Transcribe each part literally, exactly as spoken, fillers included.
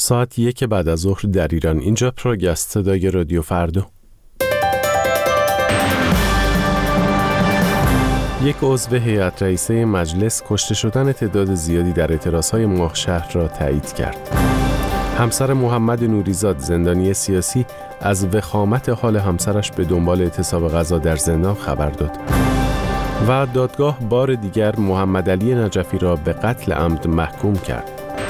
ساعت یک بعد از ظهر در ایران. اینجا پروگرست صدای رادیو فردا. یک عضو هیئت رئیسه مجلس کشته شدن تعداد زیادی در اعتراضهای ماه شهر را تایید کرد. همسر محمد نوریزاد زندانی سیاسی از وخامت حال همسرش به دنبال اعتصاب غذا در زندان خبر داد. و دادگاه بار دیگر محمد علی نجفی را به قتل عمد محکوم کرد.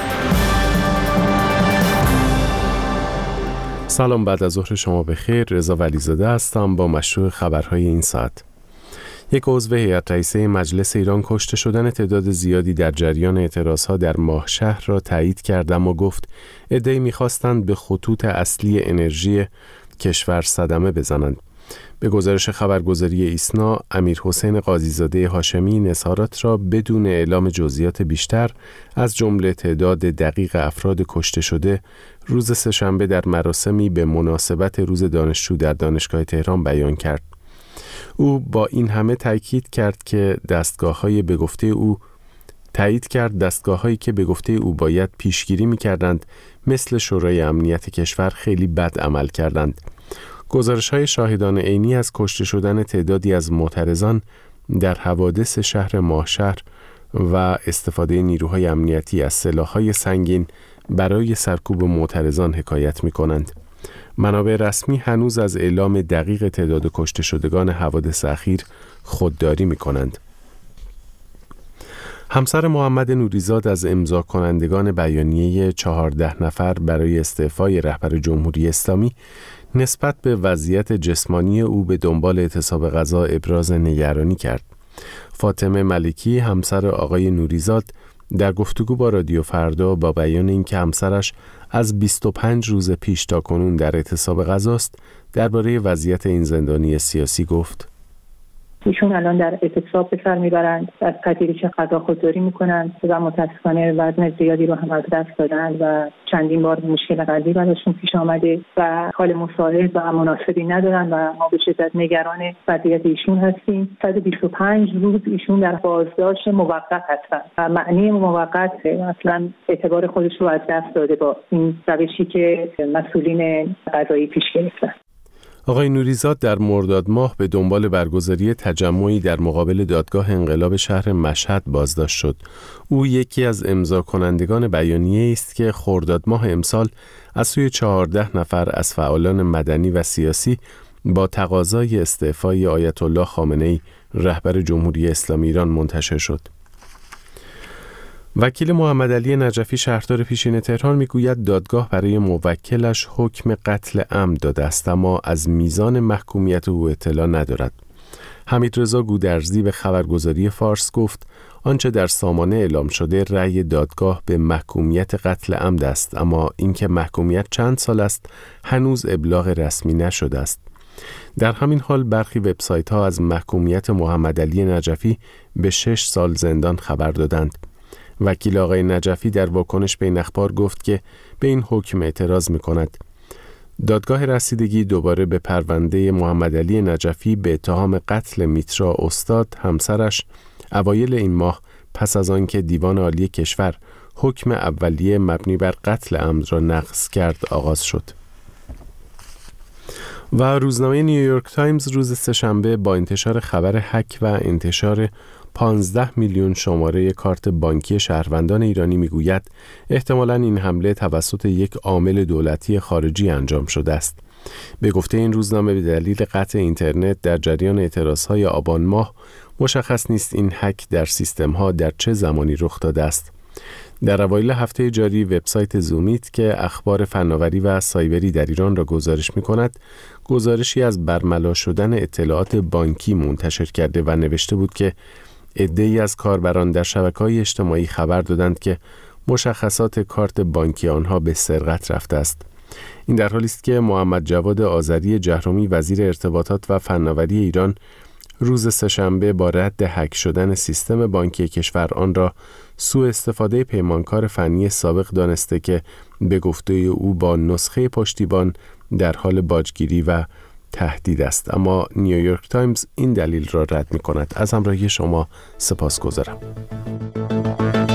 سلام، بعد از ظهر شما بخیر. رضا ولیزاده هستم با مشروع خبرهای این ساعت. یک عضو هیئت رئیسه مجلس ایران کشته شدن تعداد زیادی در جریان اعتراضها در ماه شهر را تایید کرد، اما گفت عده‌ای می‌خواستند به خطوط اصلی انرژی کشور صدمه بزنند. به گزارش خبرگزاری ایسنا، امیر حسین قاضیزاده هاشمی این اظهارات را بدون اعلام جزئیات بیشتر از جمله تعداد دقیق افراد کشته شده روز سه‌شنبه در مراسمی به مناسبت روز دانشجو در دانشگاه تهران بیان کرد. او با این همه تأکید کرد که دستگاه‌های به گفته او تایید کرد دستگاه‌هایی که به گفته او باید پیشگیری می‌کردند مثل شورای امنیت کشور خیلی بد عمل کردند. گزارش‌های شاهدان عینی از کشته شدن تعدادی از معترضان در حوادث شهر ماهشهر و استفاده نیروهای امنیتی از سلاح‌های سنگین برای سرکوب معترضان حکایت می‌کنند. منابع رسمی هنوز از اعلام دقیق تعداد کشته شدگان حوادث اخیر خودداری می‌کنند. همسر محمد نوریزاد از امضا کنندگان بیانیه چهارده نفر برای استعفای رهبر جمهوری اسلامی نسبت به وضعیت جسمانی او به دنبال اعتصاب غذا ابراز نگرانی کرد. فاطمه ملکی، همسر آقای نوریزاد، در گفتگو با رادیو فردا با بیان اینکه همسرش از بیست و پنج روز پیش تا کنون در اعتصاب غذاست، درباره وضعیت این زندانی سیاسی گفت: ایشون الان در اعتصاب به سر میبرند، از پذیرش غذا خودداری میکنند و متاسفانه وزن زیادی رو هم از دست دادند و چندین بار مشکل قلبی براشون پیش آمده و حال مساعد و مناسبی ندارن و ما به شدت نگران وضعیت ایشون هستیم. صد و بیست و پنج روز ایشون در بازداشت موقت هستند و معنی موقت اصلا اعتبار خودش رو از دست داده با این روشی که مسئولین قضایی پیش گرفتن. آقای نوریزاد در مرداد ماه به دنبال برگزاری تجمعی در مقابل دادگاه انقلاب شهر مشهد بازداشت شد. او یکی از امضا کنندگان بیانیه است که خرداد ماه امسال از سوی چهارده نفر از فعالان مدنی و سیاسی با تقاضای استعفای آیت الله خامنه‌ای رهبر جمهوری اسلامی ایران منتشر شد. وکیل محمد علی نجفی شهردار پیشین تهران میگوید دادگاه برای موکلش حکم قتل عمد داده است، اما از میزان محکومیت او اطلاع ندارد. حمیدرضا گودرزی به خبرگزاری فارس گفت آنچه در سامانه اعلام شده رأی دادگاه به محکومیت قتل عمد است، اما اینکه محکومیت چند سال است هنوز ابلاغ رسمی نشده است. در همین حال برخی وبسایت‌ها از محکومیت محمد علی نجفی به شش سال زندان خبر دادند. وکیل آقای نجفی در واکنش به این اخبار گفت که به این حکم اعتراض می‌کند. دادگاه رسیدگی دوباره به پرونده محمد علی نجفی به اتهام قتل میترا استاد همسرش اوایل این ماه پس از آنکه دیوان عالی کشور حکم اولیه مبنی بر قتل عمد را نقض کرد آغاز شد. و روزنامه نیویورک تایمز روز سه‌شنبه با انتشار خبر هک و انتشار پانزده میلیون شماره کارت بانکی شهروندان ایرانی میگوید احتمالاً این حمله توسط یک عامل دولتی خارجی انجام شده است. به گفته این روزنامه به دلیل قطع اینترنت در جریان اعتراضهای آبان ماه مشخص نیست این هک در سیستم‌ها در چه زمانی رخ داده است. در اوایل هفته جاری وبسایت زومیت که اخبار فناوری و سایبری در ایران را گزارش می‌کند، گزارشی از برملا شدن اطلاعات بانکی منتشر کرده و نوشته بود که عده‌ای از کاربران در شبکه‌های اجتماعی خبر دادند که مشخصات کارت بانکی آنها به سرقت رفته است. این در حالی است که محمد جواد آذری جهرمی وزیر ارتباطات و فناوری ایران روز سه‌شنبه با رد هک شدن سیستم بانکی کشور آن را سوء استفاده پیمانکار فنی سابق دانسته که به گفته او با نسخه پشتیبان در حال باجگیری و تهدید است. اما نیویورک تایمز این دلیل را رد می کند. از همراهی شما سپاسگزارم.